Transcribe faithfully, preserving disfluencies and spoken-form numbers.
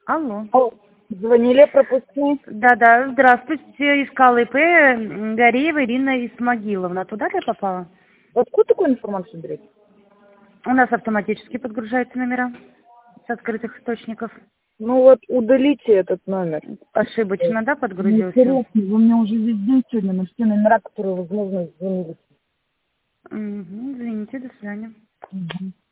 Алло. Алло. Звонили пропускные. Да-да, здравствуйте. Искала ИП м, Гореева Ирина Исмагиловна. Туда ли я попала? Откуда такую информацию берете? У нас автоматически подгружаются номера с открытых источников. Ну вот удалите этот номер. Ошибочно, да, подгрузился? Неинтересно, вы мне уже весь день сегодня на все номера, которые возможно звонили. Угу, извините, до свидания. Мгм.